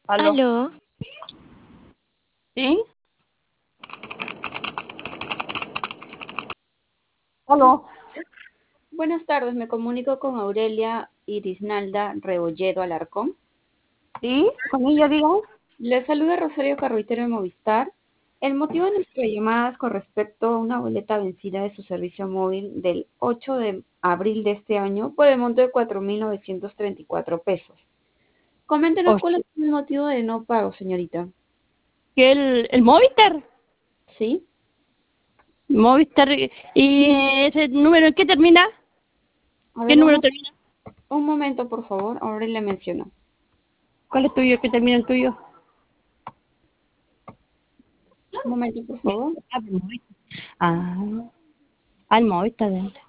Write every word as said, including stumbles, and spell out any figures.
Aló. Aló, ¿Sí? Aló. Buenas tardes, me comunico con Aurelia Irisnalda Rebolledo Alarcón. ¿Sí? ¿Con ella digo? Le saluda Rosario Carruitero de Movistar. El motivo de nuestra llamada es con respecto a una boleta vencida de su servicio móvil del ocho de abril de este año por el monto de cuatro mil novecientos treinta y cuatro pesos. Coméntenos cuál Oye, es el motivo de no pago, señorita. ¿que el, el Movistar? ¿Sí? Movistar. ¿Y ese número en qué termina? A ¿Qué ver, un, número mo- termina? un momento, por favor. Aurelia mencionó. ¿Cuál es tuyo? ¿Qué termina el tuyo? Un momento, por favor. Ah, el Movistar. Ah, al Movistar.